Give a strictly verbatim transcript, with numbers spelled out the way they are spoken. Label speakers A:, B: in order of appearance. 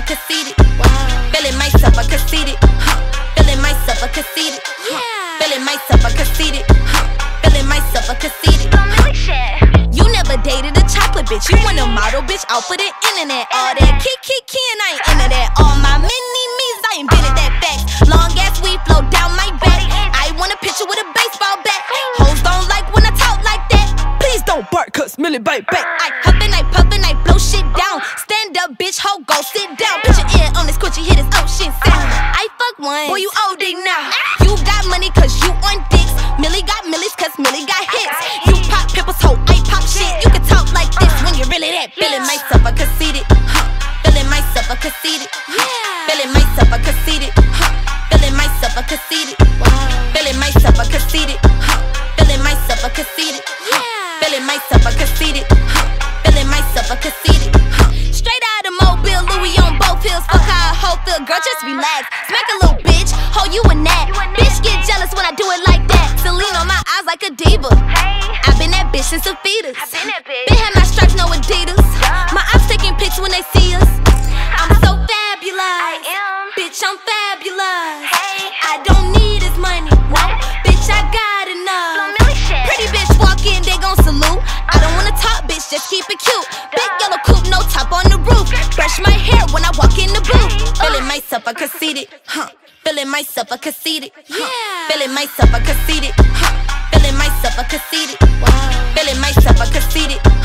A: conceited. Feeling myself a conceited. Feeling myself a conceited. Feeling myself a conceited. Feeling myself a conceited. You never dated a chocolate bitch. You want a model bitch out for the internet. All that kiki kiki and I ain't into that. All my mini me's, I invented that fact. Long ass weed flow down my back. I want a picture with a baseball bat. Hoes don't like when I talk like that. Please don't bark, cause Millie bite back. I huff and I puff and I blow shit down. Stand up, bitch, ho, go sit down. Put your ear on this quitchy, hit his ocean sound. I fuck one, boy, you old dick now. You got money cause you on dicks. Millie got millies cause Millie got hits. You pop pimples, ho, I pop shit. You can talk like this when you're really that. Feeling myself a conceited. Feeling myself a conceited. Feeling myself a conceited. Feeling myself a conceited. Feeling myself a conceited. Feeling myself a conceited. Feeling myself a conceited. Feeling myself a conceited. Straight out of Mobile, Louis on both hills. Fuck how a hoe feel, girl, just relax. Smack a little bitch, ho, you a gnat. Bitch get jealous when I do it like that. Celine on my eyes like a diva. I been that bitch since a fetus. Been had my stripes, no Adidas. My ops taking pics when they see us. I'm so fabulous. Bitch, I'm fabulous. I don't need his money. No, bitch, I got enough. Pretty bitch walk in, they gon' salute. I don't wanna talk, bitch, just keep it cute. Big yellow coupe, no top on the roof. Brush my hair when I walk in the booth. Feeling myself a conceited, huh? Feeling myself a conceited, huh? Feeling myself a conceited, huh? Feeling myself a conceited, feeling myself a conceited.